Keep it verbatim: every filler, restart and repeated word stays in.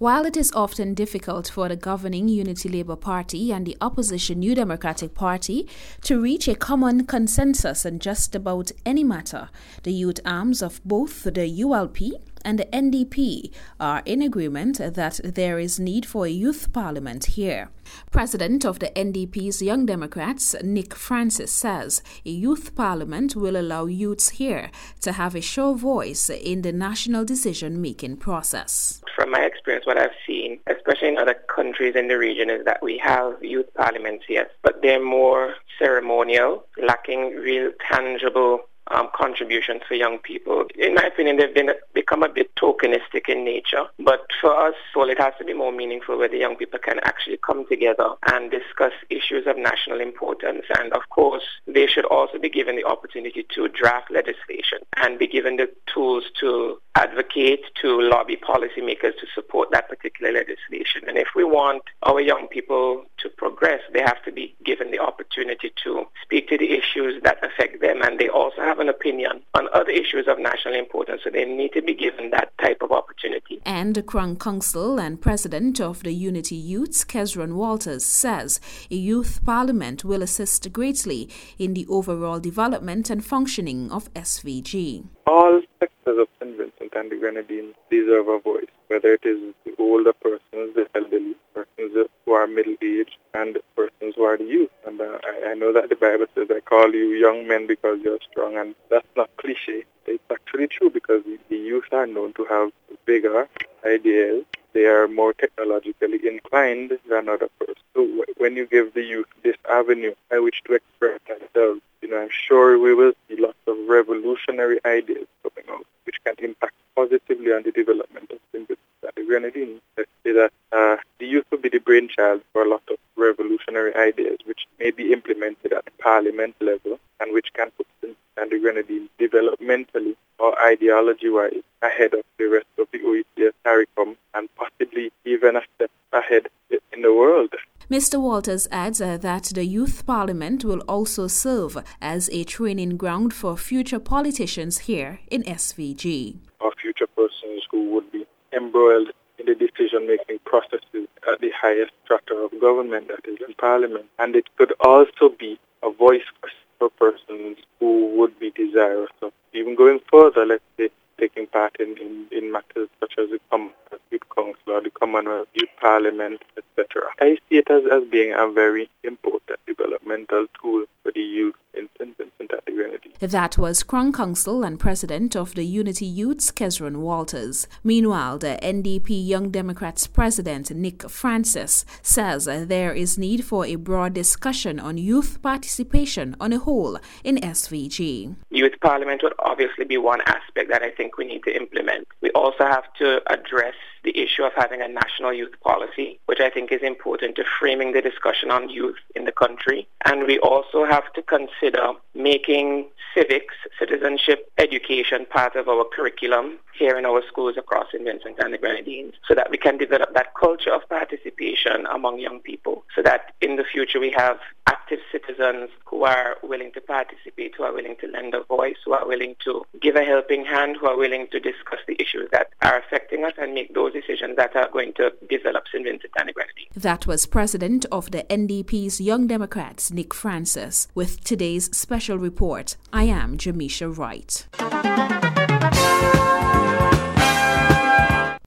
While it is often difficult for the governing Unity Labour Party and the opposition New Democratic Party to reach a common consensus on just about any matter, the youth arms of both the U L P and the N D P are in agreement that there is need for a youth parliament here. President of the N D P's Young Democrats, Nick Francis, says a youth parliament will allow youths here to have a sure voice in the national decision-making process. From my experience, what I've seen, especially in other countries in the region, is that we have youth parliaments, yes, but they're more ceremonial, lacking real tangible Um, contributions for young people. In my opinion, they've been become a bit tokenistic in nature. But for us, well, it has to be more meaningful where the young people can actually come together and discuss issues of national importance. And of course, they should also be given the opportunity to draft legislation and be given the tools to advocate, to lobby policymakers to support that particular legislation. And if we want our young people to progress, they have to be given the opportunity to speak to the issues that affect them, and they also have an opinion on other issues of national importance, so they need to be given that type of opportunity. And the Crown Council and President of the Unity Youths, Kezron Walters, says a youth parliament will assist greatly in the overall development and functioning of S V G. All sectors of Saint Vincent and the Grenadines deserve a voice, whether it is the older persons, the elderly, persons who are middle-aged, and persons who are the youth. And uh, I, I know that the Bible says, I call you young men because you're strong, and that's not cliche. It's actually true, because the youth are known to have bigger ideas. They are more technologically inclined than other persons. So w- when you give the youth this avenue by which to express themselves, you know, I'm sure we will see lots of revolutionary ideas coming out, which can impact positively on the development of Saint Vincent and the Grenadines. Let's say that uh, the youth will be the brainchild for a lot of revolutionary ideas, which may be implemented at the parliament level and which can put Saint Vincent and the Grenadines developmentally or ideology-wise ahead of the rest of the O E C S CARICOM, and possibly even a step ahead in the world. Mister Walters adds uh, that the Youth Parliament will also serve as a training ground for future politicians here in S V G. Or future persons who would be embroiled in the decision-making processes at the highest strata of government, that is in Parliament. And it could also be a voice for persons who would be desirous of even going further, let's say, taking part in, in, in matters such as the Commonwealth Youth Council or the Commonwealth Youth Parliament, et cetera. I see it as, as being a very important developmental tool for the youth in Saint Vincent and the Grenadines. That was Crown Council and President of the Unity Youths, Kezron Walters. Meanwhile, the N D P Young Democrats President, Nick Francis, says there is need for a broad discussion on youth participation on a whole in S V G. Youth Parliament would obviously be one aspect that I think we need to implement. We also have to address the issue of having a national youth policy, which I think is important to framing the discussion on youth in the country. And we also have to consider making civics, citizenship, education part of our curriculum here in our schools across Saint Vincent and the Grenadines, so that we can develop that culture of participation among young people, so that in the future we have active citizens who are willing to participate, who are willing to lend a voice, who are willing to give a helping hand, who are willing to discuss the issues that are affecting us and make those decisions that are going to develop Saint Vincent and the Grenadines. That was President of the N D P's Young Democrats, Nick Francis, with today's special report. I am Jamisha Wright.